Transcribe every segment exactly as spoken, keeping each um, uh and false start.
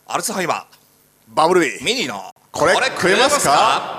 アルツハイマーバブルビーミニのこれ食えますか？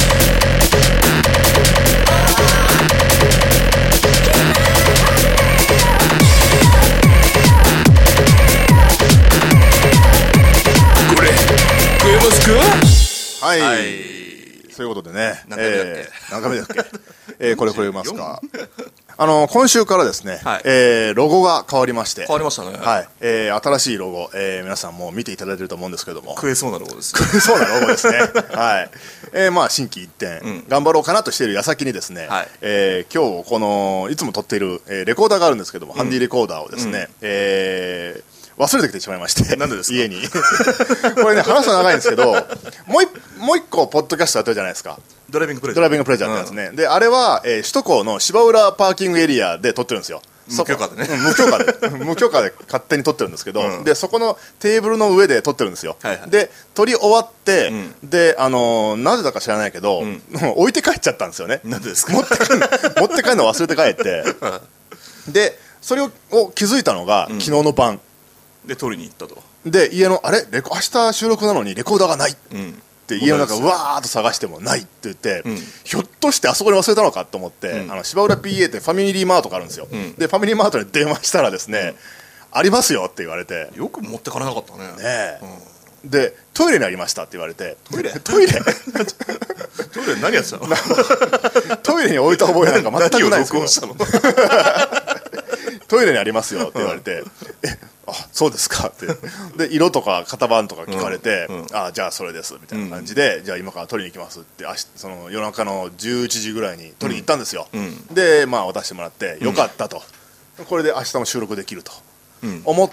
これ食えますか？ はい、 はい、 そういうことでね、 何回目だっけ、 えー、何回目だっけえー、これ食えますか？あの今週からですね、 はい、 えー、ロゴが変わりまして変わりましたね。 はい、えー、新しいロゴ、えー、皆さんも見ていただいてると思うんですけども、 食えそうなロゴです食えそうなロゴですねはい、えー、まあ心機一転、うん、頑張ろうかなとしている矢先にですね、はい、えー、今日このいつも撮っている、えー、レコーダーがあるんですけども、うん、ハンディレコーダーをですね、うん、えー忘れてきてしまいまして。 なんでですか？ 家にこれね、話は長いんですけど、もう一もう一個ポッドキャストやってるじゃないですか。 ドライビングプレジャー。 ドライビングプレジャーってやつね、うん、であれは、えー、首都高の芝浦パーキングエリアで撮ってるんですよ。 無許可でね、 うん、無許可で無許可で勝手に撮ってるんですけど、うん、でそこのテーブルの上で撮ってるんですよ、はいはい、で撮り終わって、うん、であのー、なぜだか知らないけど、うん、置いて帰っちゃったんですよね。 なんでですか？ 持って帰る持って帰るの忘れて帰ってでそれを気づいたのが、うん、昨日の晩で取りに行ったと。 で家のあれレコ明日収録なのにレコーダーがない、うん、って家の中うわーっと探してもないって言って、うん、ひょっとしてあそこに忘れたのかと思って、うん、あの芝浦 ピーエー ってファミリーマートがあるんですよ、うん、でファミリーマートに電話したらですね、うん、ありますよって言われて、 よく持ってかれなかったね。ねえ、 うん、でトイレにありましたって言われて、 トイレトイレトイレ何やってたの？ トイレに置いた覚えなんか全くないですけどしたのトイレにありますよって言われて、うん、えあそうですかってで色とか型番とか聞かれて、うんうん、あじゃあそれですみたいな感じで、うん、じゃあ今から取りに行きますってあその夜中のじゅういちじぐらいに取りに行ったんですよ、うん、でまあ渡してもらってよかったと、うん、これで明日も収録できると、うん、思って、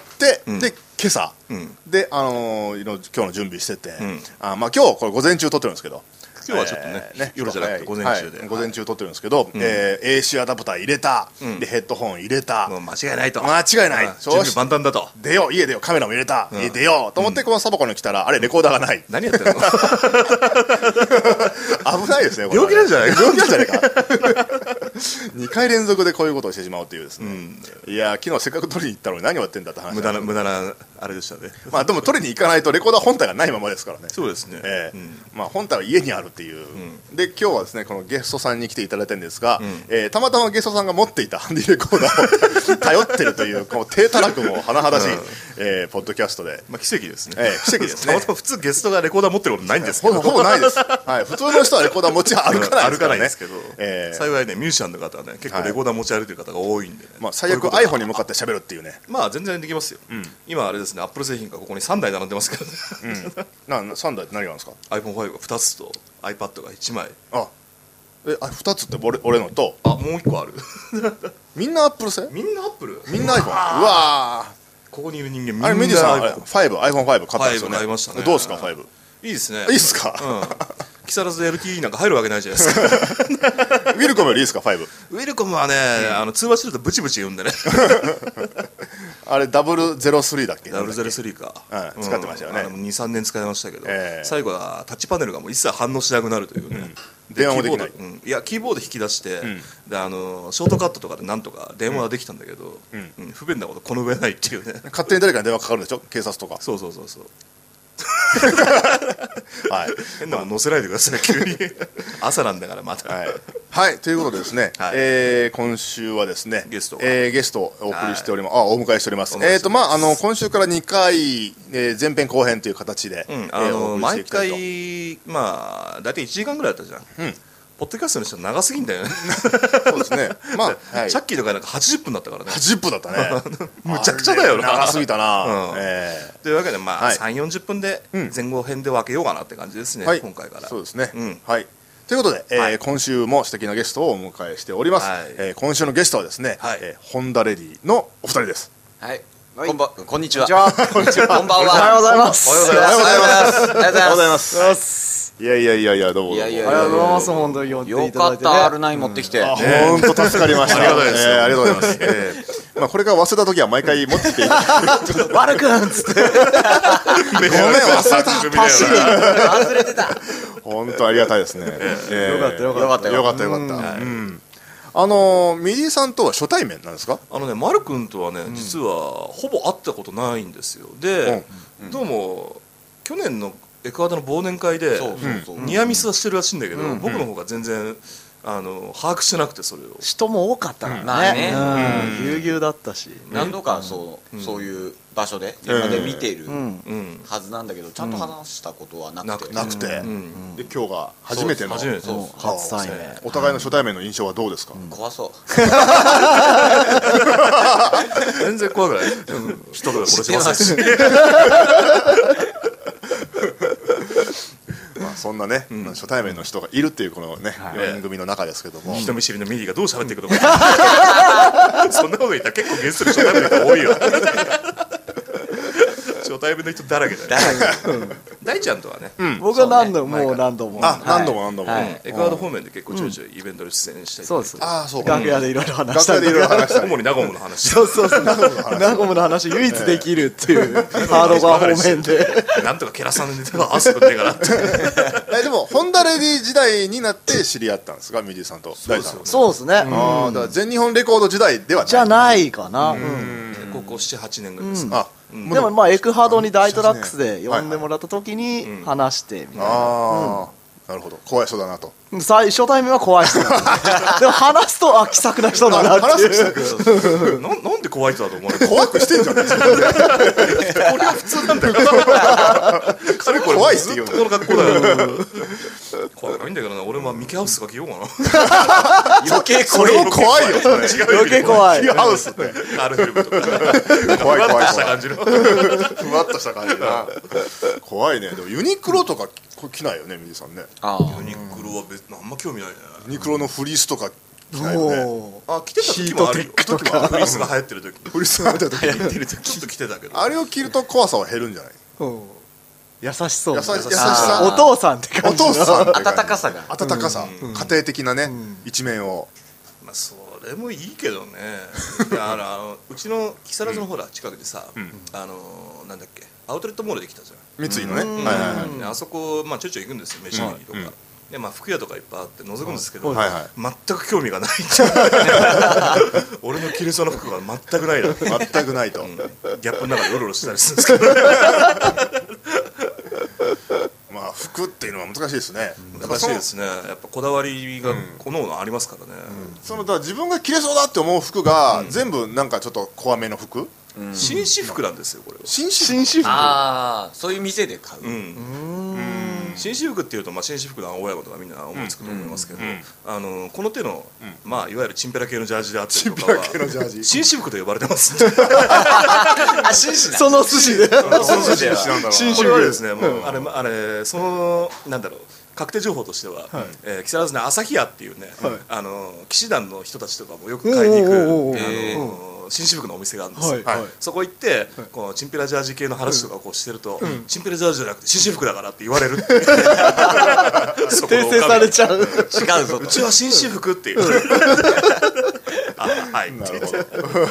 うん、で今朝、うん、で、あのー、今日の準備してて、うん、あまあ、今日これ午前中撮ってるんですけど、 今日はちょっとね、えー、ね夜じゃなくて午前中で、 はい、午前中撮ってるんですけど、うん、えー、エーシー アダプター入れた、うん、でヘッドホン入れた、 もう間違いないと、 間違いない、 準備万端だと、 出よう家出ようカメラも入れた、うん、家出ようと思ってこのサバコに来たら、あれレコーダーがない。 何やってんの？ 危ないですねこれ、 病気なんじゃないか病気なんじゃないかにかい連続でこういうことをしてしまうというですね、うん、いや昨日せっかく取りに行ったのに何をやってんだって話。 無駄な無駄なあれでしたね。 まあでも取りに行かないとレコーダー本体がないままですからね。 そうですね、 えーうん、まあ本体は家にあるっていう、うん、で今日はですねこのゲストさんに来ていただいたんですが、うん、えー、たまたまゲストさんが持っていたハンディレコーダーを頼ってるというこの低たらくも甚だしい、うん、えー、ポッドキャストで、 まあ、奇跡ですね、 えー、奇跡ですね。 たまたま普通ゲストがレコーダー持ってることないんですけど、 ほぼないです、はい、普通の人はレコーダー持ち歩かないですからね、 歩かないですけど、えー、幸いねミュージシャンの方はね結構レコーダー持ち歩いてる方が多いんで、ね、 まあ、最悪 iPhone に向かって喋るっていうね、 まあ全然できますよ、うん、今あれですねアップル製品がここにさんだい並んでますけどね、 うん、なさんだいって何があるんですか？ アイフォンファイブ がふたつと iPad がいちまい。 あえあふたつって俺俺のとあもういっこあるみんなアップル製？ みんなアップル？ みんな iPhone？ うわここにいる人間みんな iPhone。あれメディさん iPhone ファイブ 買ったんですよね。 買いましたね。 どうですかファイブ？ いいですね。 いいですか？ うん木更津 エルティー なんか入るわけないじゃないですかウィルコムよりいいですかファイブ？ ウィルコムはね、うん、あの通話するとブチブチ言うんでねあれダブルゼロスリーだっけ？ ダブルゼロスリーか、 うん、使ってましたよね。 にさんねん使いましたけど、 えー、 最後はタッチパネルがもう一切反応しなくなるというね、 うん、電話もできない、 うん、いやキーボード引き出して、うん、であのショートカットとかでなんとか電話はできたんだけど、うんうん、不便なことこの上ないっていうね勝手に誰かに電話かかるでしょ警察とか。 そうそうそうそうはい、 変なもん載せないでください急に朝なんだからまたはい、はい、ということでですね、はい、えー、今週はですねゲスト、 えー、ゲストをお送りしております、はい、あお迎えしております。えーとまああの今週からにかい、えー、前編後編という形で、うん、あの、えー、 毎回まあ大体いちじかんぐらいだったじゃん、うん、ポッドキャストの人長すぎんだよねそうですね、まあ、はい、 さっきとかなんかはちじゅっぷんだったからね。 はちじゅっぷんだったねむちゃくちゃだよな、 長すぎたな、 うん、えー、というわけでまあ、はい、さんじゅうよんじゅっぷんで前後編で分けようかなって感じですね、はい、今回から。 そうですね、うん、はい、ということで、えーはい、今週も素敵なゲストをお迎えしております、はい、えー、今週のゲストはですね、はい、えー、ホンダレディのお二人です。 はい、こんばこんにちは。 こんにちは。 こんばんは。 おはようございます。 おはようございます。おはようございます。 おはようございます。 いやいやいやいやどうも。 いやいやおはようございます。本当に呼んでいただいてね。 よかった アールナイン 持ってきて。 本当助かりました。 ありがとうございます。 ありがとうございます。まあこれから忘れた時は毎回持ってきていただいて。 悪くんっつって。 ごめん忘れた。 パシ忘れてた。 本当ありがたいですね。 よかったよかったよかったよかった。うん。あのミディさんとは初対面なんですか？ あのね、マル君とはね、実はほぼ会ったことないんですよ。で、どうも去年のエクアドルの忘年会でそうそうそう、 ニアミスはしてるらしいんだけど、僕の方が全然あの把握してなくて、それを人も多かったからね、 まあねうん、ぎゅうぎゅうだったし、 何度かそう、そういう場所で現場で見ているはずなんだけど、ちゃんと話したことはなくて、 なくて、で今日が初めての初めてそう初対面、 お互いの初対面の印象はどうですか？ 怖そう全然怖くない。人とか殺しませんし。 まあそんなね、初対面の人がいるっていうこのねよにん組の中ですけども、 人見知りのミディがどう喋っていくのか。そんなこと言ったら結構ゲストで初対面の人多いよ。初対面の人だらけだよ。大ちゃんとはね、 僕は何度ももう何度も、 あ何度も何度も、 はいエクアドル方面で結構ちょいちょいイベントで出演したり、 そうです、 ああそう楽屋でいろいろ話した楽屋でいろいろ話したり、 主にナゴムの話。 そうそうそう、ナゴムの話唯一できるっていうハードバー方面でなんとかケラさんであすくんねえからって。 えでもホンダレディ時代になって知り合ったんですか、ミディさんと大さんは。 そうですね、 ああだから全日本レコード時代ではないじゃないかな、うん高校ななはちねんぐらいですね。 あでもまあエクハドに大トラックスで呼んでもらった時に話してみたいな、 ああなるほど、怖い人だなと。 最初対面は怖い人なんででも話すとあ気さくな人だなって話すいう人ななんで怖い人だと思われる。 怖くしてんじゃないですか。 これが普通なんだよ。 それ怖いって言うずっとこの格好だよ。怖くないんだけどな。俺もミキハウスとか着ようかな。 余計それも怖いよ。 違う余計怖いミキハウスってアルフェルムとか怖い怖いふわっとした怖い感じの。 ふわっとした感じな。怖いね。でもユニクロとかこれ着ないよね、ミディさんね。 あユニクロは別にあんま興味ないね。 ユニクロのフリースとか着ないよね。 おーあ、着てた時もあるよ。時もある。フリースが流行ってる時。 フリースが出た時流行ってる時ちょっと着てたけど。 あれを着ると怖さは減るんじゃない？ うん優しそう優し優しあさーお父さんってお感じの父さんって感じ温かさが温かさ、家庭的なね、一面を。 まあそれもいいけどね。いやあのあのうちの木更津のほら近くでさ、あのなんだっけアウトレットモールできたじゃん。 三井のね、はいはいはい。 であそこまあちょいちょい行くんですよ、飯食いにとか。でまあ服屋とかいっぱいあって覗くんですけど、 はいはい全く興味がない。俺の着るその服が全くないな。 全くないと。 ギャップの中でうろうろしたりするんですけど。 まあ服っていうのは難しいですね。 難しいですね。やっぱこだわりが各々ありますからね。 そのだから自分が着れそうだって思う服が全部なんかちょっと怖めの服。 紳士服なんですよこれは。 紳士紳士服ああそういう店で買う、 うん紳士服っていうと、まあ、紳士服の親子とかみんな思いつくと思いますけど、あのこの手の、まあ、いわゆるチンペラ系のジャージであったりとかはチンペラ系のジャージ紳士服と呼ばれてます。 あ紳士なその寿司でその寿司なんだろう。 紳士これは服ですね、もうあれあれそのなんだろう確定情報としては、えー木更津の朝日屋っていうね、あの騎士団の人たちとかもよく買いに行く、 おーおーおあーの紳士服のお店があるんですよ、 はいはいそこ行ってこうチンペラジャージ系の話とかをこうしてると、チンペラジャージじゃなくて紳士服だからって言われるっていうそこの訂正されちゃう違うぞうちは紳士服っていうあはいって言って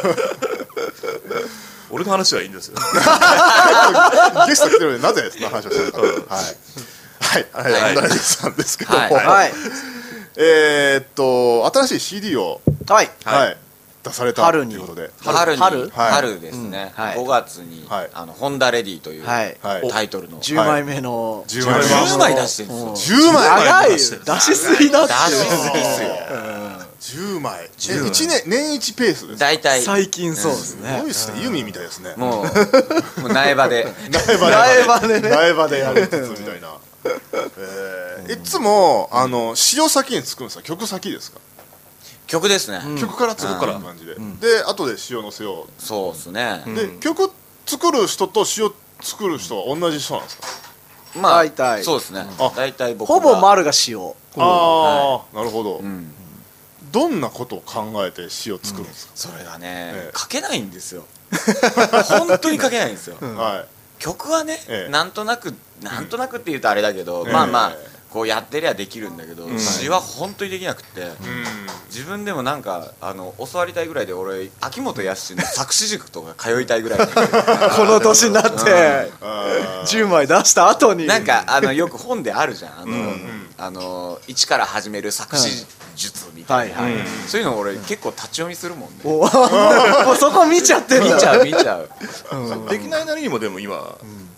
俺の話はいいんですよ。 ゲスト来てるのでなぜそんな話をしてるのか。はいはいはいはい安田さんですけども、 はいはいえーっと新しい シーディー をはいはい出されたと春にいうことで、 春に春春ですね、 うんはいごがつに、 はいあのホンダレディという、 はいはいタイトルのじゅうまいめのじゅうまいめじゅうまい出してるんですよ、 じゅうまい長いよ出出してるしすぎだって出しすぎっすよじゅうまいじゅうまいえ一年年一ペースですか。 大体最近そうですすねごいですね。ユミみたいですね。 もうもう苗場で苗場苗場でね苗場でやるやつみたいな。えーいつもあの詩を先に作るんですか、曲先ですか。 曲ですね、 曲から作るから感じで、で後で詩を載せよそうですね、 う。で曲作る人と詩を作る人は同じ人なんですか。 まあ大体そうですねあ大体僕がほぼ丸が塩ああなるほど。 うんどんなことを考えて詩を作るんですか。 それがね、 ええ書けないんですよ本当に書けないんですよ、 はい。 曲はね、 ええなんとなくなんとなくって言うとあれだけど、まあまあええこうやってりゃできるんだけど、詩は本当にできなくって、自分でもなんかあの教わりたいぐらいで俺秋元康の作詞塾とか通いたいぐらいなんだけどこの年になってじゅうまい出した後になんかあのよく本であるじゃんあの、あの一から始める作詞術みたいな、 はいはいそういうの俺結構立ち読みするもんね、 おもうそこ見ちゃってんだ見ちゃう見ちゃうできないなりにもでも今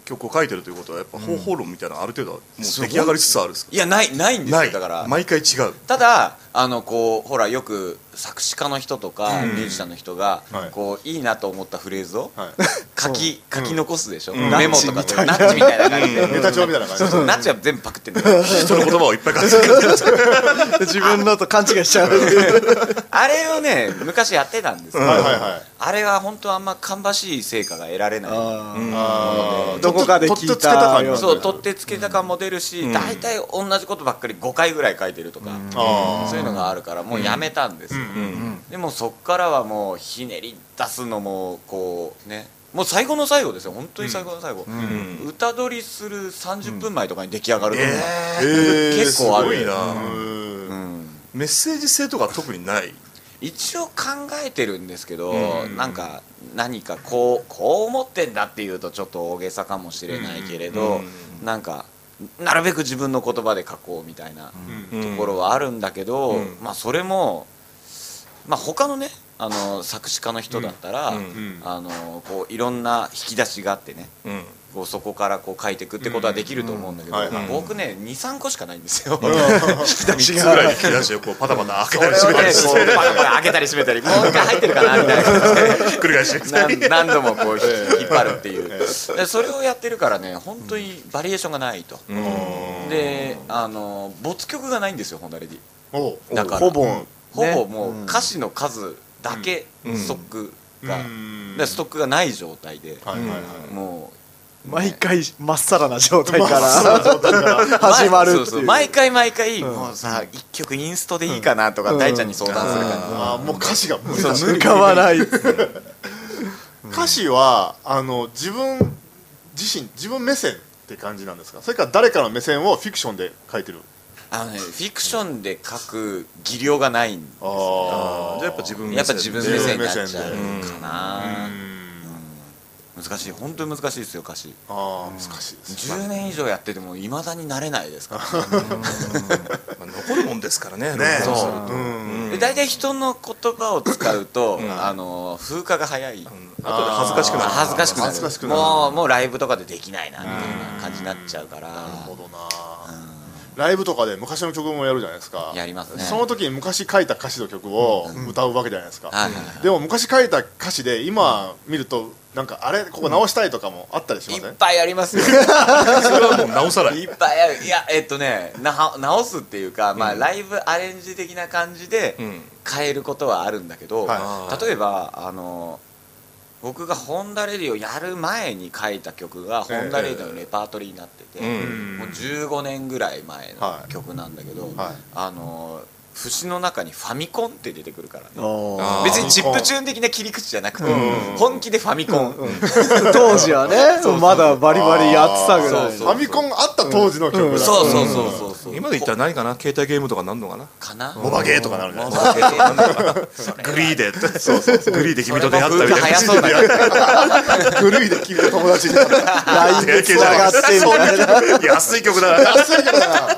曲を書いてるということはやっぱ方法論みたいなのある程度もう出来上がりつつあるんですか？ いやないないんですないよ。だから毎回違う。 ただあのこうほらよく作詞家の人とかうんミュージシャンの人がはいこういいなと思ったフレーズをはい書き書き残すでしょ、 んメモとかってナッチみたいな感じでネタ帳みたいな感じでナッチは全部パクってんだよ人の言葉をいっぱい書いてる自分のと勘違いしちゃうあれをね昔やってたんですよ、 はいはいはいあれは本当あんま芳しい成果が得られない。 ああーどこかで聞いた取ってつけた感じよそう取ってつけた感も出るし、大体同じことばっかりごかいぐらい書いてるとか、 あそういうのがあるからもうやめたんですよ、でもそっからはもうひねり出すのもこうねもう最後の最後ですよ本当に最後の最後、 ん歌取りするさんじゅっぷんまえとかに出来上がるとか、 ー結構あるすごいな。 うんうんメッセージ性とか特にない。 一応考えてるんですけど、なんか何かこうこう思ってんだっていうとちょっと大げさかもしれないけれど、なんかなるべく自分の言葉で書こうみたいなところはあるんだけど、 うんまあそれもまあ他のねあの作詞家の人だったら、 うんうんあのこういろんな引き出しがあってねうんこうそこからこう書いていくってことはできると思うんだけど、 うんうんはいはい僕ね にさんこしかないんですよ。 みっつぐらい引き出してこうパタパタ開けそたりれをねこ閉めたりしてうパラパラ開けたり閉めたりもう一回入ってるかなみたいな感じでひっくり返して何何度もこうひ引っ張るっていうでそれをやってるからね本当にバリエーションがないと。であの没曲がないんですよホンダレディ。 おうだからほぼほねぼもう歌詞の数だけストックが、 うんでストックがない状態で、 はいはいはいもう毎回まっさらな状態からまあそうだから始まるっていうそうそう毎回毎回、もうさ一曲インストでいいかなとか、大ちゃんに相談する感じ、 あーもう歌詞が無理だしそう無理浮かばない歌詞はあの自分自身自分目線って感じなんですか、それから誰かの目線をフィクションで書いてる。 あのねフィクションで書く技量がないんですああーじゃあやっぱ自分やっぱ自分目線になっちゃう自分目線でかな、 うん難しい本当に難しいですよ歌詞。 あー難しいですじゅうねん以上やっててもいまだになれないですから、 まあ残るもんですからね。 ねそううんで大体人の言葉を使うと、 んあの風化が早い、 後で恥ずかしくなる。 恥ずかしくなる恥ずかしくなるもうもうライブとかでできないなみたいな感じになっちゃうから、 なるほどな。ライブとかで昔の曲もやるじゃないですか。 やりますねその時に昔書いた歌詞の曲を歌うわけじゃないですか、 はいはいはいでも昔書いた歌詞で今見るとなんかあれここ直したいとかもあったりしません、 いっぱいありますよそれはもうなおさらいっぱいあるいやえっとねな直すっていうか、まあ、ライブアレンジ的な感じでうん変えることはあるんだけど、 は例えばあの僕がホンダレディをやる前に書いた曲がホンダレディのレパートリーになってて、 うんもうじゅうごねんぐらい前のはい曲なんだけど、 はいあの節の中にファミコンって出てくるからね。 あー別にチップチューン的な切り口じゃなくて、本気でファミコン、 当時はねまだバリバリやってたぐらいそうファミコンあった当時の曲だ、 そうそうそうそうそう今で言ったら何かな、携帯ゲームとかなんのかな、 かなモバゲーとかなるじゃないモですか。 バゲーグリーでそうそうそうグリーで君と出会ったみたいな。 早そうだけどグルイで君と友達になったラインでつながってみたいな安い曲だな。 安いからな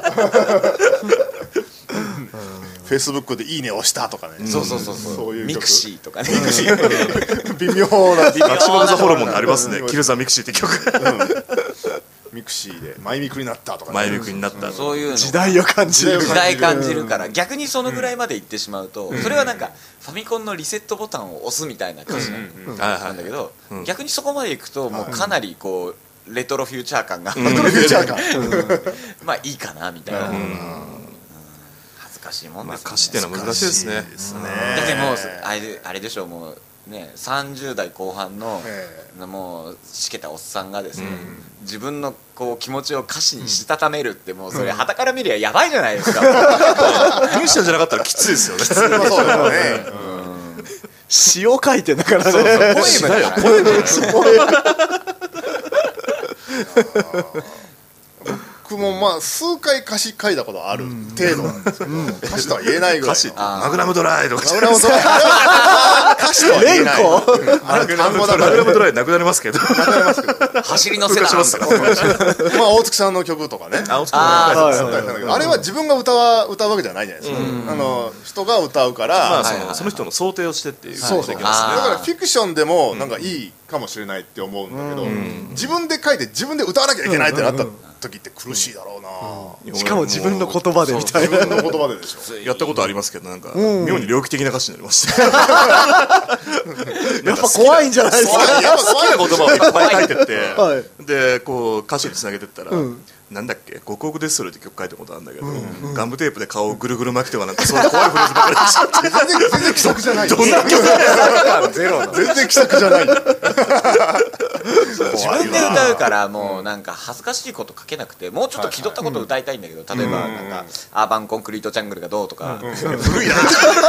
フェイスブックでいいね押したとかね、 そうそうそうそうそういう曲ミクシーとかね微妙な微妙マキシマムザホルモンでありますね。キルザミクシーって曲。 ミクシーでマイミクになったとかね、 前ミクになった。 そういうの時代を感じる時時代感じるから逆にそのぐらいまで行ってしまうとそれはなんかファミコンのリセットボタンを押すみたいな歌詞なんだけど逆にそこまで行くともうかなりこうレトロフューチャー感がフューチャーかまあいいかなみたいな恥ずかしいもんですよねまあ歌詞っていうのは難しいですね。 ですねだってもうあれあれでしょうもうねさんじゅう代後半のえもうしけたおっさんがですね自分のこう気持ちを歌詞にしたためるってもうそれ傍から見りゃやばいじゃないですかミュージシャンじゃなかったらきついですよね。 まあそうだよね、 詩を書いてんだからねポエムだから僕もまあ数回歌詞書いたことある程度なんですけど、歌詞とは言えないぐらいの。 マグナムドライとかマグナムドライ歌詞とは言えない。あれ単語だから。 マグナムドライなくなりますけど。 なくなりますけど。 走りのせだしますまあ大月さんの曲とかね。 あ、 あれは自分が歌わ歌うわけじゃないじゃないですか。あの人が歌うから、 まあそのその人の想定をしてっていう。 そうそう。だからフィクションでもなんかいいかもしれないって思うんだけど、自分で書いて自分で歌わなきゃいけないってなった時って苦しいだろうな。 しかも自分の言葉でみたいな。 自分の言葉ででしょ。 やったことありますけど、なんか妙に猟奇的な歌詞になりました。 やっぱ怖いんじゃないですか。 やっぱ好きな言葉をいっぱい書いてって、 はでこう歌詞につなげてったら、なんだっけ、極北デストロイって曲書いたことあるんだけど、ガムテープで顔をぐるぐる巻きとかなんかそういう怖いフレーズばかりでしょ。 全然全然規則じゃない。 どんな曲だゼロの全然規則じゃない。 自分で歌うからもうなんか恥ずかしいこと書けなくて、もうちょっと気取ったこと歌いたいんだけど、例えばなんかアーバンコンクリートジャングルがどうとか、 古いな。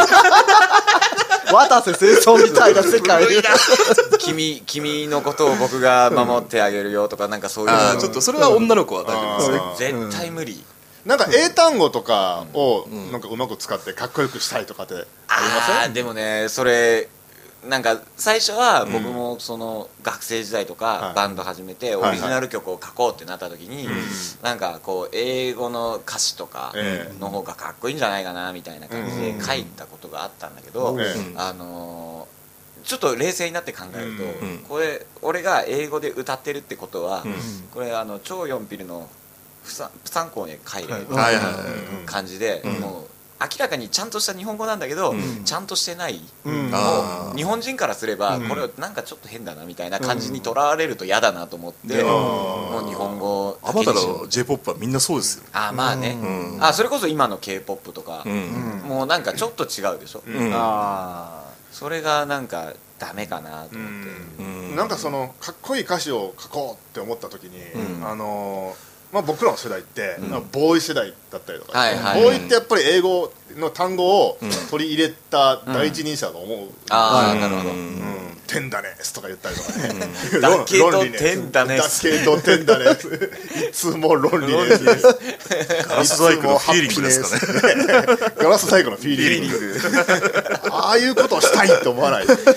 渡瀬清掃みたいな世界。 君君のことを僕が守ってあげるよとか、なんかそういうあーちょっとそれは女の子は大丈夫ですね。 絶対無理。 なんか英単語とかをなんかうまく使ってかっこよくしたいとかってありません？ あーでもね、それなんか最初は僕もその学生時代とかバンド始めてオリジナル曲を書こうってなった時に、なんかこう英語の歌詞とかの方がかっこいいんじゃないかなみたいな感じで書いたことがあったんだけど、あのちょっと冷静になって考えると、これ俺が英語で歌ってるってことは、これあの超ヨンピルの不参考に書いてる感じで、もう明らかにちゃんとした日本語なんだけど、ちゃんとしてない、もう日本人からすればこれなんかちょっと変だなみたいな感じにとらわれると嫌だなと思って、もう日本語あまたの J-ポップ はみんなそうですよ。 あまあね、あそれこそ今の K-ポップ とか、もうなんかちょっと違うでしょ。あそれがなんかダメかなと思って、 なんかそのかっこいい歌詞を書こうって思った時に、あのまあ、僕らの世代って、うん、ボーイ世代だったりとか、はいはい、ボーイってやっぱり英語の単語を取り入れた第一人者だと思う、うん、 ああなるほど、 うんテンダネスとか言ったりとかね、 うん、だけどテンダネスだけどテンダネスいつもロンリネスガラス細工のフィーリングですかね。 ガラス細工のフィーリングああいうことをしたいって思わない。いや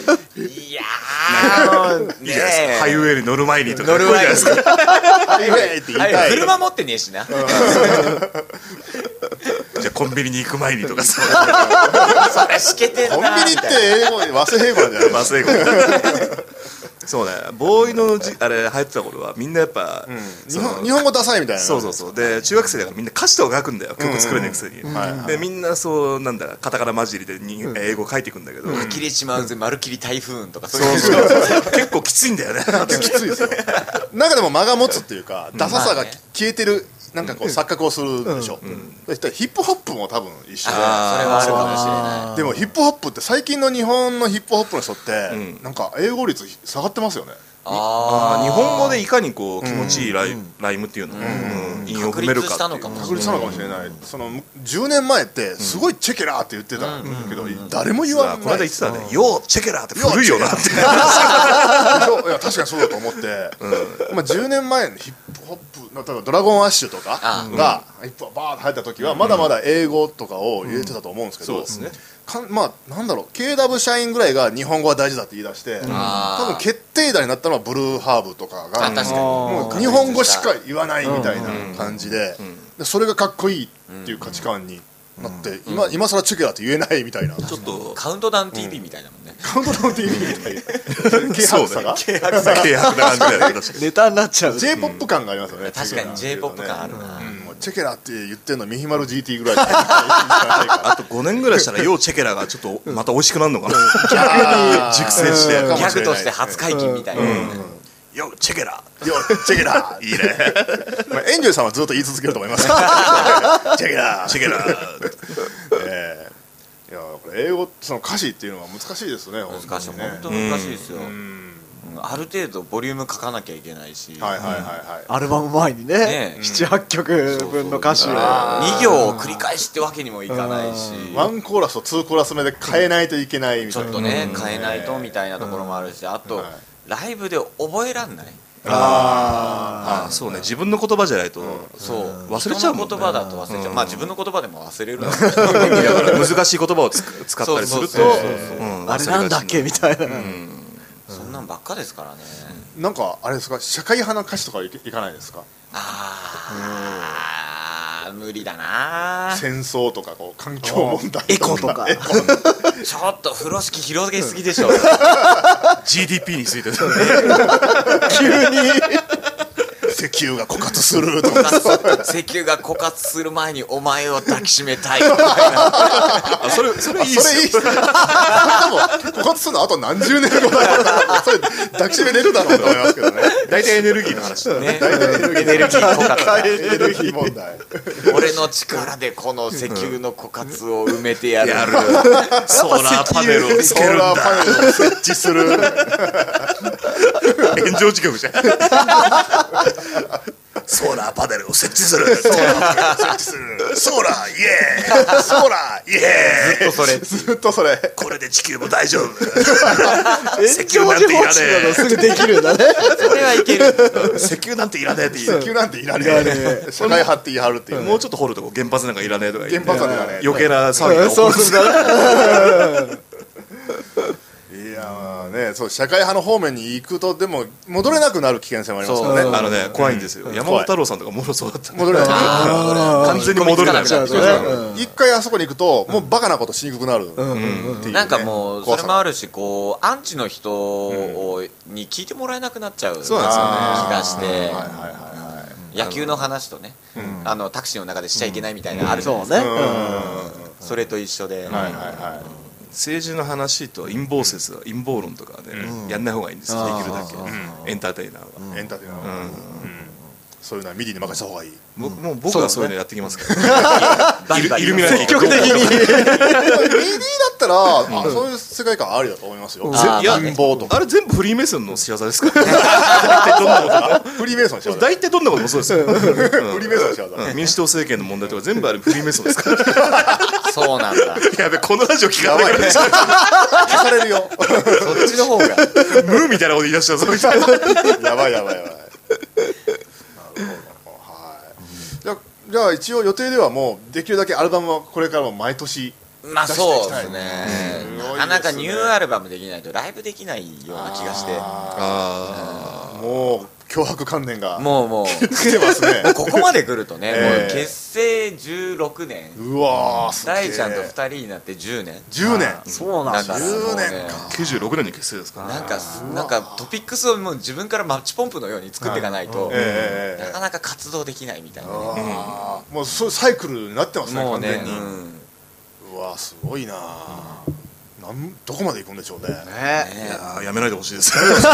ーいいじゃないですか。ハイウェイに乗る前にとか乗る前にハイウェイって言いたい。 車持ってねえしな。 じゃあコンビニに行く前にとかさ。 それしけてんな。 コンビニって英語和製英語なんじゃない？ 和製英語。そうね、ボーイのじあれ流行ってた頃はみんなやっぱ、 うん、日本日本語ダサいみたいな。 そうそうそう。で中学生だからみんな歌詞とか書くんだよ、曲作れないくせに、うんうん、でみんなそうなんだカタカナ混じりでに、うん、英語書いていくんだけど、 呆れちまうぜまるきり台風とかそういうそうそう結構きついんだよね。 きついですよ。なんかでも間が持つっていうか、ダサさが消えてるなんかこう錯覚をするでしょ、うんうん、ヒップホップも多分一緒で、 あそれはあるかもしれない。 でもヒップホップって最近の日本のヒップホップの人って、うん、なんか英語率下がってますよね。 あ日本語でいかにこう気持ちいいライ,、うん、ライムっていうのを、うん、韻を踏めるかっていう確立したのかもしれない、うん、そのじゅうねんまえってすごいチェケラーって言ってたけど、うん、誰も言わない。 この間言ってたね、ようチェケラーって古いよなっていや確かにそうだと思って、うんまあ、じゅうねんまえのヒップホップ例えばドラゴンアッシュとかがヒップホップバーッと入った時はまだまだ英語とかを入れてたと思うんですけど、 そうですね。 かまあなんだろう ケーダブル 社員ぐらいが日本語は大事だって言い出して、多分決定打になったのはブルーハーブとかがもう日本語しか言わないみたいな感じで、でそれがかっこいいっていう価値観になって、今今更チェケラって言えないみたいな、 ちょっとカウントダウン ティービー みたいなもんね。 カウントダウン ティービー みたいな軽薄さが軽薄さな感じだよね。 ネタになっちゃう。 J-ポップ 感がありますよね。 確かに J-ポップ 感あるな。 チェケラって言ってんのミヒマル ジーティー ぐらいしか言ってないから。 あとごねんぐらいしたらようチェケラがちょっとまた美味しくなるのかな。逆に熟成してギャグとして初解禁みたいな。 よチェケラよチェケラいいね。エンジョイさんはずっと言い続けると思います。チェケラチェケラ。 えー、いやこれ英語その歌詞っていうのは難しいですね。 難しい、本当難しいですよ。ある程度ボリューム書かなきゃいけないし、 はいはいはいはい、 アルバム前にねななはちきょく分の歌詞をに行を繰り返しってわけにもいかないし、 ワンコーラスとツーコーラス目で変えないといけないみたいな、 ちょっとね変えないとみたいなところもあるし、あとライブで覚えらんない。 ああそうね、自分の言葉じゃないとそう忘れちゃうもんね。 人の言葉だと忘れちゃう、まあ自分の言葉でも忘れるのだから難しい言葉をつく使ったりするとそうそうそううんあれなんだっけみたいな、 そんなんばっかですからね。 なんかあれですか、社会派な歌詞とかいけいかないですか？ ああ無理だな。 戦争とかこう環境問題エコとかエコちょっと風呂敷広げすぎでしょ。 ジーディーピー について急に石油が枯渇するとか石油が枯渇する前にお前を抱きしめたい。 あそれそれいいっそれいいっすよ。 すね。でも枯渇するのあと何十年後だよ。それ抱きしめれるだろうと思いますけどね。 大体エネルギーの話だね。 ね、エネルギー枯渇だ。 エネルギー問題。 俺の力でこの石油の枯渇を埋めてやる。 やるソーラーパネルをつソけるんだ。 ーラーパネルを設置する。 炎上事件じゃん。ソーラーパネルを設置する。ソーラーパネルを設置する。ソーラーイエーイ。ソーラーイエーイ。 ずっとそれ。 ずっとそれ。 これで地球も大丈夫。 炎上時報知などすぐできるんだね。 それはいける。 石油なんていらねえって石言う。 油なんていらねえ。社会派って言い張るっていう。 もうちょっと掘るとこ原発なんかいらねえとか言って原発なんかね。 余計な騒ぎが起こる。 そうするんだね。 いやーね、そう社会派の方面に行くとでも戻れなくなる危険性もありますよね。 そうあのね怖いんですよ。山本太郎さんとかもろそうだった。 戻れない。 完全に戻れなくなる。 そうそう一回あそこに行くともうバカなことしにくくなるっていうね。 なんかもうそれもある。 るし、こうアンチの人をに聞いてもらえなくなっちゃう気そうなんですよねがして、 はいはいはいは野球の話とね、あのタクシーの中でしちゃいけないみたいなのあるじゃないそうですか。 ね。 それと一緒で、 い。はいはいはい。 政治の話と陰謀説は陰謀論とかはねやんない方がいいんですよ。できるだけエンターテイナーは。 エンターテイナー。うんそういうのはミディに任せた方がいい。 僕もう僕はそういうのやってきますから。イルイルミナティ積極的に。 ミディだったらあそういう世界観ありだと思いますよ。 あーいや陰謀とかあれ全部フリーメイソンの仕業ですから。大体どんなこともフリーメイソンの仕業。 大体どんなこともそうですよ。 フリーメイソンの仕業。 うん民主党政権の問題とか全部あれフリーメイソンですから。 そうなんだ。 やべこのラジオ聞かないから消されるよ。 そっちの方がムーみたいなこと言い出したぞみたいな。 やばいやばいやばい。なるほど。はい。じゃあじゃあ一応予定ではもうできるだけアルバムはこれからも毎年。 まあそうですね、 うんなかなかニューアルバムできないとライブできないような気がして、 あもう脅迫観念がもうもう来てますね。 ここまで来るとね、 ええもう結成じゅうろくねん、 うわーすげえ。 大ちゃんとふたりになってじゅうねん、 じゅうねん。 そうなんだ。 10 10 年年かあきゅうじゅうろくねんに結成ですか。 なんかなんかトピックスをもう自分からマッチポンプのように作っていかないと、 ええええなかなか活動できないみたいなね、 あーもうそういうサイクルになってますね。 もうね、 完全に。 うんうわすごいな。なんどこまで行くんでしょうね。 いね。 やーやめないでほしいです。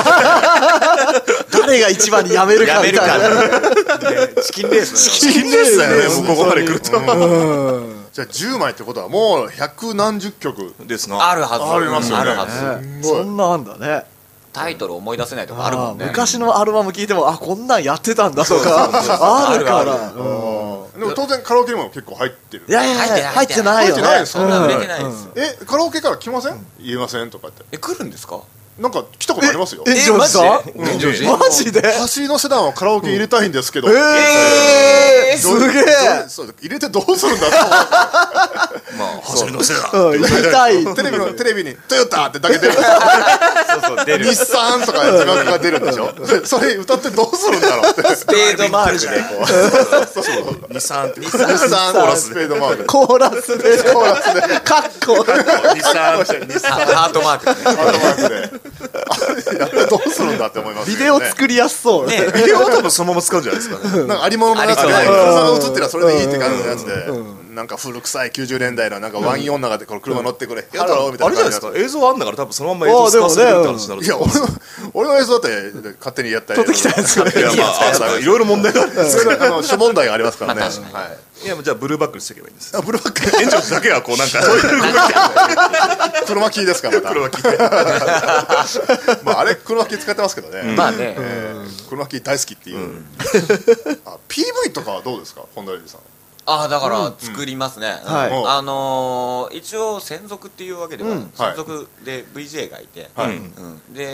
誰が一番にやめるかみやめるかたいな。 らチキンレースのようなチキンレースだよねもうここまで来ると。 うん。 じゃあじゅうまいってことはもう百何十曲。 ですな。 あるはずありますよねあるはず、 ねすごいそんなあんだね。 タイトル思い出せないとかあるもんね。 昔のアルバム聞いてもあこんなんやってたんだとかあるかあるら。 でも当然カラオケにも結構入ってる。 いやいやいや入ってないよね。 入ってないですかそんな売れてないですよ。 えカラオケから来ません？言えませんとかって。 え来るんですか？ なんか来たことありますよ。 えジョージさえマジでんマジで走りのセダンはカラオケ入れたいんですけど。 えーすげえどうそう入れてどうするんだと思まあ走りのせいだ。 うん言いたいう。テレビのテレビにトヨタってだけ出る。 そうそう出る日産とか字幕が出るんでしょ。それ歌ってどうするんだろうって。 スペードマークでこうそうそう。 二三って。 日産コーラスペードマーク。 コーラスでコーラスでカッコ二三って。 日産ハートマークでねハートマークで。あれやってどうするんだって思いますよね。 ビデオ作りやすそうねビデオは多分そのまま使うんじゃないですかね。 なんかありもののやつであり車が映ってりゃそれでいいって感じのやつでなんか古臭いきゅうじゅうねんだいのなんかワイン女がこの車乗ってくれハローみたいな感じのやつあれじゃないですか。映像あんだから多分そのまんま映像使わせるって話になる。 いや俺の俺の映像だって勝手にやったり撮ってきたやついやまああそういろいろ問題があるんですそれあの諸問題がありますからね。 まあ確かにはい。 いやじゃあブルーバックにしていけばいいんです。 あブルーバックエンジョンだけはこうなんか黒巻きですからまた。 黒巻きで。 まああれ黒巻き使ってますけどね。 まあねえー黒巻き大好きっていう。あ ピーブイ とかはどうですか本田レディさん。 ああだから作りますね、 はいうんあのー一応専属っていうわけでは、 うん専属で ブイジェー がいて、 はいうんで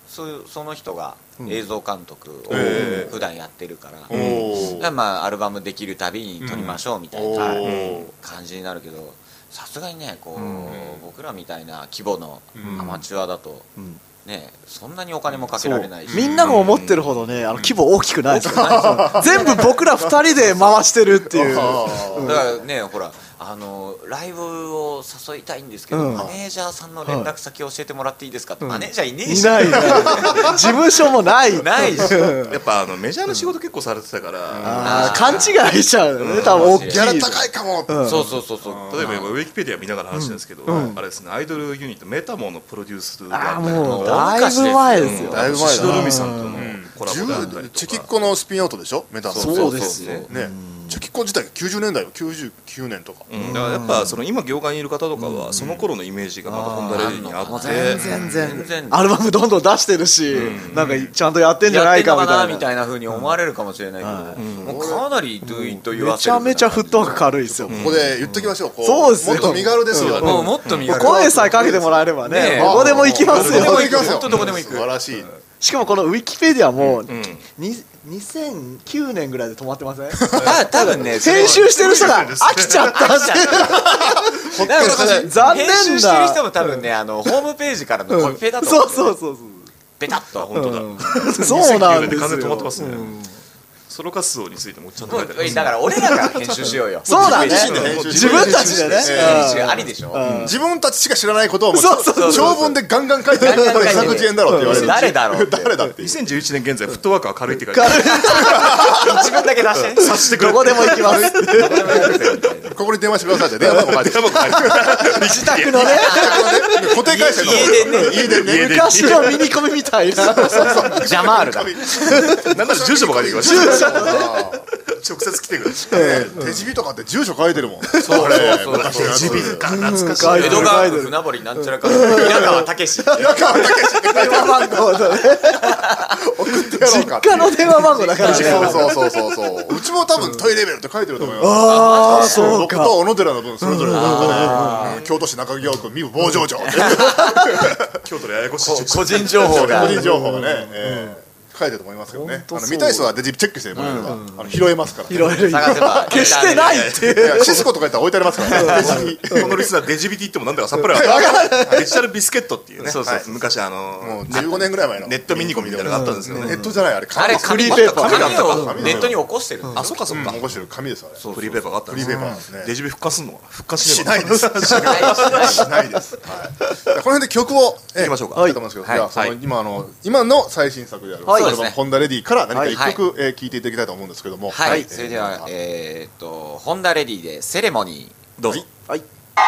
そういうその人が映像監督をえー普段やってるから、 おーだからまあアルバムできるたびに撮りましょうみたいなおー感じになるけど、さすがにねこう、 うん僕らみたいな規模のうんアマチュアだと、 んね、そんなにお金もかけられないし、 みんなが思ってるほどねあの規模大きくないですよ全部僕らふたりで回してるっていうだからねほらあのライブを誘いたいんですけど、 うんマネージャーさんの連絡先教えてもらっていいですかって、マネージャーいねえいし、 ないいない事務所もないないしやっぱあのメジャーの仕事結構されてたから、 あー勘違いしちゃうよね多分大きいギャラ高いかもってうんそうそうそうそう例えば今ウィキペディア見ながら話してるんですけど、あれですねアイドルユニットメタモのプロデュースあーがあったりとかもうだいぶ前ですよだいぶ前だシドルミさんとのコラボであったりとか、 チェキッコのスピンアウトでしょメタのそうですよねチェキッコ自体がきゅうじゅうねんだいよきゅうじゅうきゅうねんとかうんだからやっぱその今業界にいる方とかはその頃のイメージがまだホンダレディにあって、 全然全然アルバムどんどん出してるしなんかちゃんとやってんじゃやってんのないかみたなかないみたいな風に思われるかもしれないけど、もうかなり Do It 言わせるめちゃめちゃフットワーク軽いですよここで言っときましょうこそうですよもっと身軽ですよもうもっと身軽声さえかけてもらえればねねえどこでも行きますどこでもよ行く本当どこでも行く素晴らしいしかもこのウィキペディアもんににせんきゅうねんぐらいで止まってませんあ多分ねそれ編集してる人が飽きちゃったんですよほったらかし残念だ編集してる人も多分ねあのホームページからのコピペだと思そうそうそうペタッと本当だ、 そうそうなんですよ完全に止まってますね、ソロ活動についてもちゃんと書いてありますだから俺らが編集しようよそうだね自分で編集自分たちでねえ編集ありでしょ自分たちしか知らないことをもうそうそうそう長文でガンガン書いてるガンガン書いてる作自演だろって言われる誰だろうって誰だってにせんじゅういちねん現在フットワークは軽いって書いてある自分だけ出してね察してくれどこでも行きますここに電話してくださいって電話番号書いて電話番号書いてある自宅のね固定回線の家電ね家電ね昔のミニコミみたいなジャマールだなんなら住所も書いてきました直接来てくれ手字とかって住所書いてるもんそうそうそう昔のやつ地ビか懐かしい書いてる江戸川区船堀なんちゃらか平川武史平川武史って書いて電話番号だね送ってやろうかって実家の電話番号だからねそうそうそうそうそううちも多分トイレベルって書いてると思いますああそうか僕と小野寺の分それぞれなんかね京都市中京区三部坊城町京都でややこしい個人情報が個人情報がねええ書いてると思いますけどねあほんとそうの見たい人はデジチェックしてもらえればあの拾えますから拾える探せば決してないっていういやシスコとか言ったら置いてありますからねデジこのリスナーデジビティってもなんだかさっぱりわからないデジタルビスケットっていうねそうそうはい昔あものうじゅうごねんぐらい前のネットミニコミみたいなのがあったんですよねネットじゃないあれあれ紙紙フリーペーパー紙を紙ネットに起こしてるあそうかそうか起こしてる紙ですあれフリーペーパーがあったんですフリーペーパーですねデジビ復活すんのかな復活ししねえのないですしないしないですはいこの辺で曲を行きましょうかはいと思うんですけどじゃあそのはい今あの今の最新作であるはいアルバムホンダレディから何か一はい曲えー聴いていただきたいと思うんですけどもはいそれではえっとホンダレディでセレモニーどうぞはい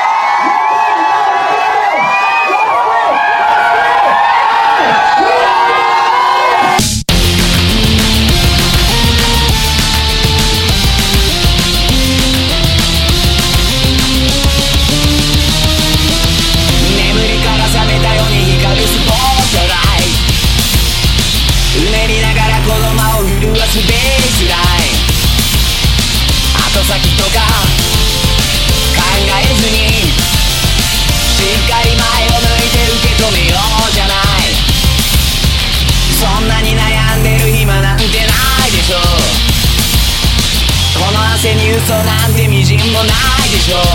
眠りから覚めたように光るスポットライトうねりながらこの間を震わすベースライン後先とか考えずにしっかり前を向いて受け止めようじゃないそんなに悩んでる暇なんてないでしょこの汗に嘘なんてみじんもないでしょ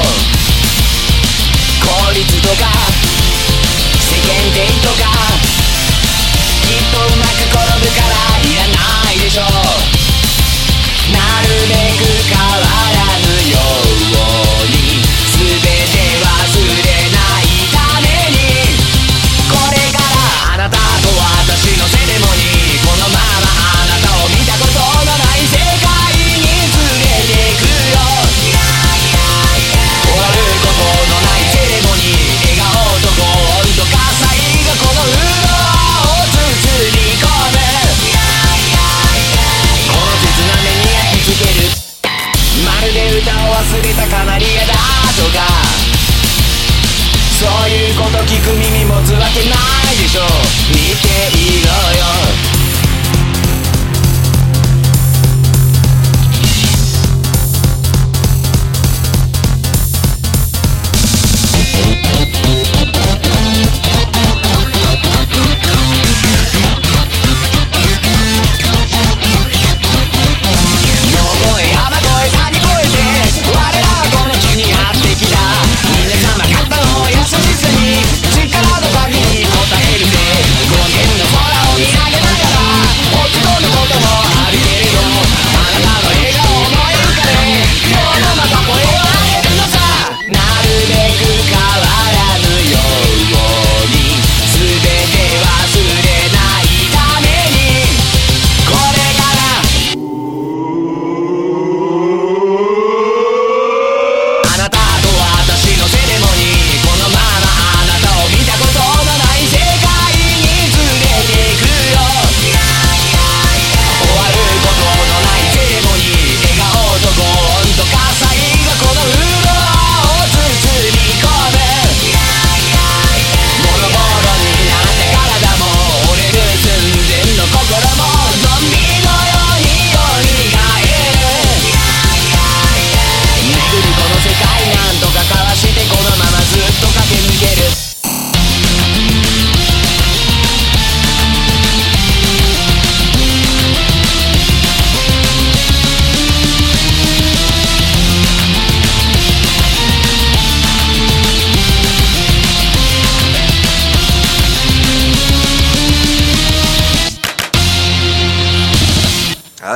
効率とか世間体とかきっとうまく転ぶからいらないでしょなるべく変わらぬように全て忘れないためにこれからあなたと私のセレモニーこのままあなたを見たことのない世界に連れてくよ終わることのないセレモニー笑顔とゴールド火災がこのフロアを包み込むこの切な目に焼き付けるまるで歌を忘れたカナリアだとかそういうこと聞く耳持つわけないでしょ見ていろよ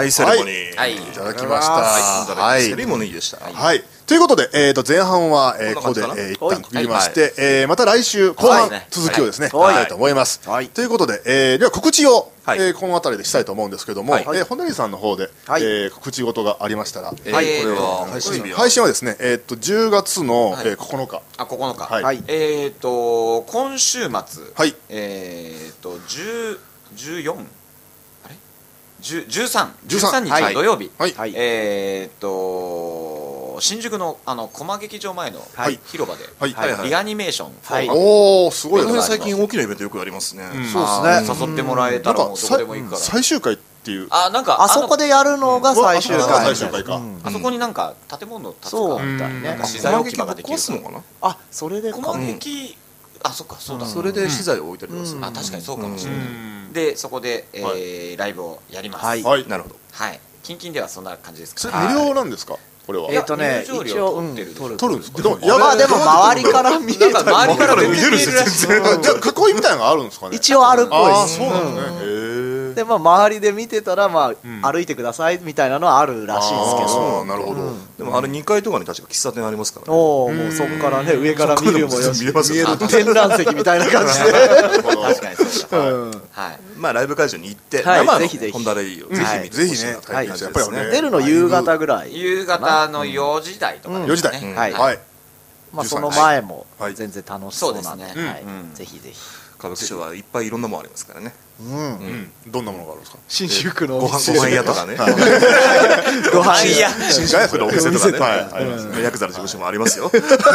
はいセレモニー、 はいいただきました。 はいセレモニーでした。 はい、ということで、えー、と前半は、えー、ここで、 こんな感えー、 じかな一旦区切りまして、えーまた来週後半、 はい続きをですね、 はいやりたいと思います、 はいということで、えーでは告知を、 はいえーこの辺りでしたいと思うんですけども、 はいえー本田さんの方で、 はいえー告知事がありましたら、 えーはいこれはえー配信日は配信はですね、えー、とじゅうがつの、 はいえーここのか、 あここのか、 はいはいえっ、と今週末、 はいえっ、とじゅう、じゅうよんあれじゅう、じゅうさん、 じゅうさんじゅうさんにちの土曜日、 はいはいえっ、と新宿のあの駒劇場前のはい広場で、 はいはいはいリアニメーション、 はいおおすごいですね。 この辺最近大きなイベントよくありますね。 んそうですあねー誘ってもらえたらもうどなんかさこでもいいから、 最終回っていう、 あなんかあそこでやるのが最終あそこが回最終回か、 うんあそこになんか建物建つかそうみたいうんななんか資駒材置き劇ぶっ場ができる壊すのかな。 あそれでか駒劇、あそっかそうだ、 それで資材を置いたりはする。 あ確かにそうかもしれない、 うんでそこで、えーはライブをやりますはいはい、 なるほど。 はいキンキンではそんな感じですかそれら、 無料なんですか、これは。 えっとね入場料一応取ってるでしょうん取るんですか。でもまあでも周りから見えなんかた周りから出て見える見えるらしいあじゃあ囲いみたいなのがあるんですかね。 一応あるっぽいああですそうなんですね。 うんへえ。 でまあ周りで見てたらまんあ歩いてくださいみたいなのはあるらしいですけあどーなるほど。 でもあれにかいとかに確か喫茶店ありますからね。 おおもうそこからね上から見るもよし見れますよ見える展覧席みたいな感じでなるほど確かにそうだ、 うんはいまあライブ会場に行ってはい生のぜひぜひホンダレイをぜひ見てぜひねほしいなという感じやっですね。 ぱりね出るの夕方ぐらい夕方のよじ台とかですね、 よじ台。 うんはいはい。 まあその前もはい全然楽しそうなんでそうですねはいうんぜひぜひ歌舞伎町はいっぱいいろんなもんありますからね。 うんうん。どんなものがあるんですか。 新宿のご飯ご飯屋とかね。 ご飯屋新宿区のお店とかね。はい。ありますね。 ヤクザの事務所もありますよ。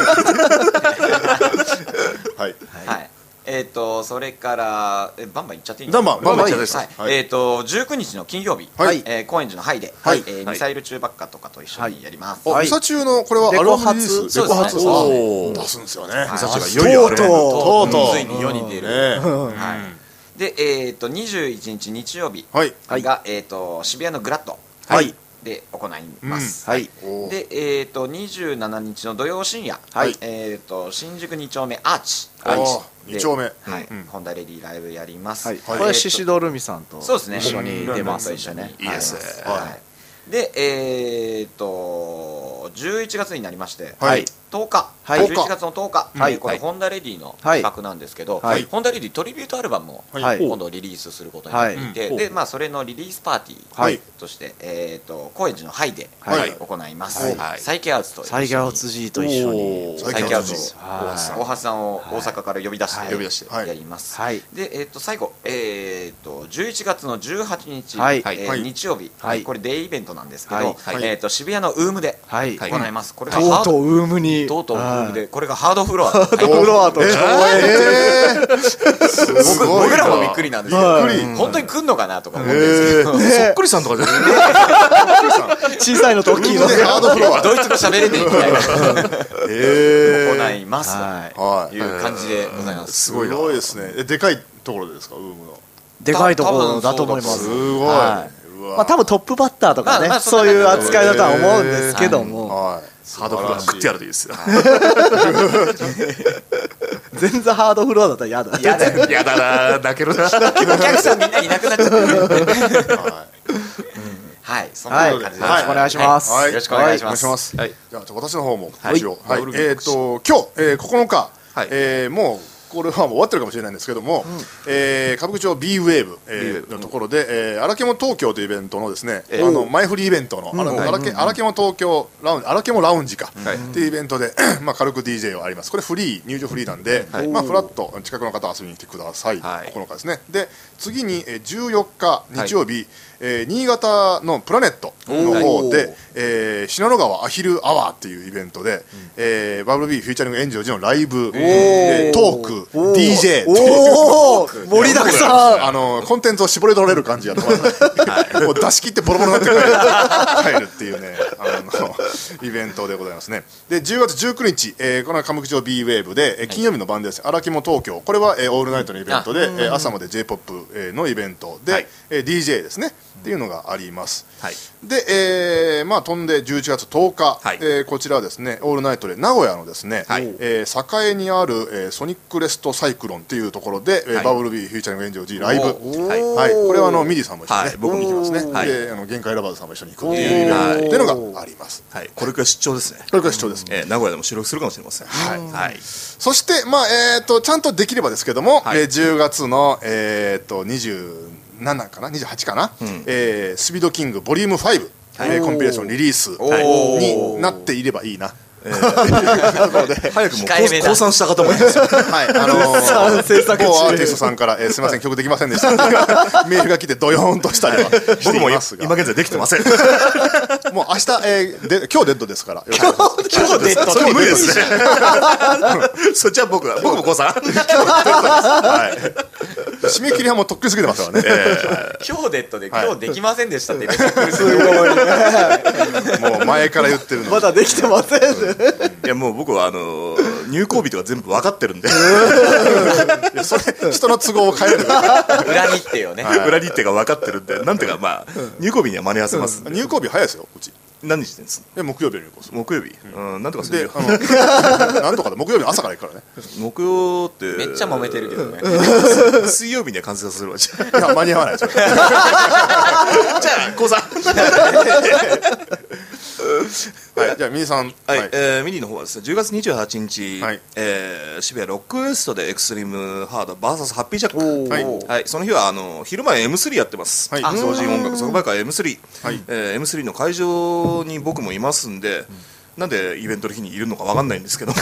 はい。 はいえっ、とそれからえバンバンいっちゃっていいんバンバンバンバンいっちゃってはいくださいはいえっ、とじゅうくにちの金曜日、 はいえー高円寺のハイで、 はいえーミサイル中ばっかとかと一緒にやります、 お、 はいミサ中のこれはアルバムリリース、 そうですレコ発そうですを出すんですよね。 ミサチがいよいよあれとうとうとうついに世に出る、 ねはい、でえっ、とにじゅういちにち日曜日はい。 が、えー、と渋谷のグラッドはい。 で行います、 はいおーで、えー、とにじゅうしちにちの土曜深夜、 はいえー、と新宿に丁目アーチあーで二丁目。 はいうんホンダレディライブやります、 はいはいこれシシドルミさんとそうですね一緒に出ますん一緒にでねいいですねはいはいでえっ、とじゅういちがつになりまして、 はいとおか、 はいじゅういちがつのとおか、 はいこれ、ホンダレディのはい企画なんですけど、 はいホンダレディトリビュートアルバムをはい今度リリースすることになっていて、 はいでまあ、それのリリースパーティはいーとして、えー、と高円寺のハイで、 はい行います、 はいサイケアウツと一緒にサイギャオツ G と一緒におーサイケアウツはい大橋さんを大阪から呼び出して、 はい呼び出してはいやります、 はいで、えー、と最後、えー、とじゅういちがつのじゅうはちにち、 はいえーはい日曜日、 はいこれデイイベントなんですけど、 はいはいえー、と渋谷のウームではい行います、これがとハードうとうウームにとうとうウームはでこれがハードフロアいフロアとえーす僕ごいな僕らもびっくりなんですけど、 はいびっくり本当に来んのかなとか思うんですけど、 そっくりさんとかじゃない。 小さいのと大きいのハードフロア。 ドイツ語喋れねえみたいなえー行いますはいはい。 という感じでございます。 すごいですね。えでかいところでですか、ウームの。 でかいところだと思います多分すごい。 はいうわまあ多分トップバッターとかねまあまあそういう扱いだとは思うんですけどもはい。 ハードフロア食ってやるといいですよ。 全然ハードフロアだったら嫌だやだよやだな、泣けるな。 お客さんみんないなくなっちゃってるははいそんはない感じで、 よろしくお願いしますはいよろしくお願いしますお願いします。 はい。 じゃあ私の方もはい一応はいはいえっと今日えーここのかはいえーもうこれはもう終わってるかもしれないんですけども、えー歌舞伎町 B ウェーブ、え B ウェーーブのところで、えー、荒獣東京というイベントのですね、 えあの前振りイベントの、あのはい荒け荒獣東京ラウンジ荒獣ラウンジか、 はいっていうイベントでまあ軽く ディージェー をあります。これフリー入場フリーなんで、 はいまあフラッと近くの方は遊びに来てください。 はいここのかですね。で次にえーじゅうよっか日曜日、えー新潟のプラネットの方で、えー信濃川アヒルアワーっていうイベントで、えーバブルビーフューチャリングエンジェルジのライブ、えートーク ディージェーおお盛りだくさんあのコンテンツを絞り取られる感じやと思いますもう出し切ってボロボロになって帰る帰るっていうねあのんのイベントでございますね。でじゅうがつじゅうくにち、えー、この歌舞伎町 B ウェーブで、えー、金曜日の晩です荒肝東京、これは、えー、オールナイトのイベントで、えー、朝まで J-ポップ、えー、のイベントで、はい、えー、ディージェー ですねっていうのがあります、はい、で、えー、まあ飛んでじゅういちがつとおか、はい、えー、こちらはですねオールナイトで名古屋のですね、はい、えー、栄にある、えー、ソニックレストサイクロンっていうところで、はい、バブルビーフューチャリング炎上 G ライブ、はい、はい、これはあのミディさんも一緒にね、はい、僕も行きますね、はい、であの限界ラバーズさんも一緒に行くっていうイベントっていうのがあります、はい、 これから出張ですね。 これから出張です、 えー、名古屋でも収録するかもしれません、はいはい、 そしてまあえーとちゃんとできればですけども、はい、えー、じゅうがつのえーとにじゅうななかなにじゅうはちかな、うん、えー、スピードキングボリュームファイブ、はい、えー、コンピレーションリリースになっていればいいな。えー、 早くもう降参した方もいますよ。 はい、あのー、制作中某アーティストさんから、えー、すみません曲できませんでしたメールが来てドヨーンとしたりはしていますが、 僕も今現在できてませんもう明日、えー、で今日デッドですから今日今日デッドそれ無理ですねそっちは僕は僕も降参はい、締め切りはもうとっくに過ぎてますからね、 えー、今日デッドで今日できませんでしたって連絡来るすごいもう前から言ってるのまだできてませんねいやもう僕はあのー、入校日とか全部分かってるんでいやそれ人の都合を変える裏日程をね、 はい、裏日程が分かってるんでなんていうかまあ入校日には間に合わせます、 うん、入校日早いですようち何日ですえ木曜日の入校する木曜日、うんうん、なんとかするよなんとかで木曜日の朝から行くからね木曜ってめっちゃ揉めてるけどね水曜日には完成するわじゃいや間に合わないですよじゃあ降参はい、じゃあミニさん、 はい、はい、えー、ミニの方はですねじゅうがつにじゅうはちにち、はい、えー、渋谷ロックウエストでエクストリームハード ブイエス ハッピージャック、はいはい、その日はあの昼間 エムスリー やってます、はい、同時音楽即売会 エムスリー、はい、えー、エムスリー の会場に僕もいますんで、うん、なんでイベントの日にいるのか分かんないんですけど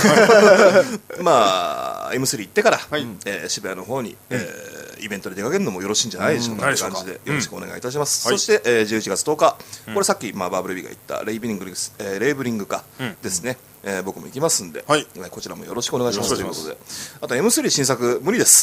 まあ エムスリー 行ってから、はい、えー、渋谷の方に、えー、イベントで出かけるのもよろしいんじゃないでしょうかという感じでよろしくお願いいたします、うん、そして、えー、じゅういちがつとおか、これさっき、まあ、バーブルビーが言ったレイブリング、えー、レーブリング化ですね、うん、えー、僕も行きますんで、はい、こちらもよろしくお願いしますということで、あと エムスリー 新作無理です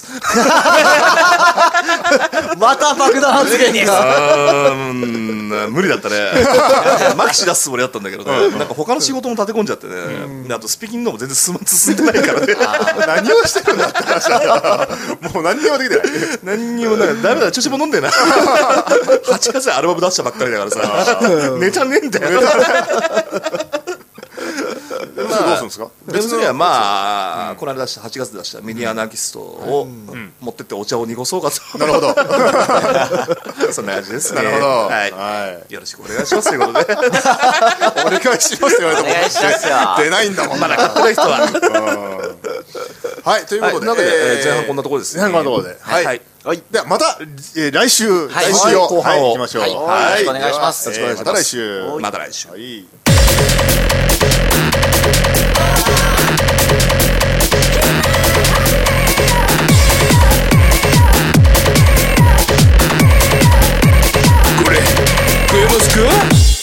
また爆弾発言にあー無理だったねマキシ出すつもりだったんだけどね、なんか他の仕事も立て込んじゃってね、であとスピーキングのも全然進んでないからね何をしてるんだって話だもう何にもできてない何にもないダメだ調子も飲んでないはちがつでアルバム出したばっかりだからさネタねえんだよどうするんですか。 別にはまあ、うん、この間出したはちがつで出したミニアナーキストを、うん、持ってってお茶を濁そうかと。 なるほどそんな感じですね。 なるほど、 はいはい、よろしくお願いしますということでお願いしますって言われても出ないんだもんまだ買ってない人ははいということで、 はい、えー、前半こんなところですね。 前半こんなところで、はい、はいはい、ではまた、えー、来週、 はい、 来週を、 後半を、 はい、行きましょう、はいはい、よろしくお願いします。 よろしくお願いします。 また来週また来週、はい、これ食えますか。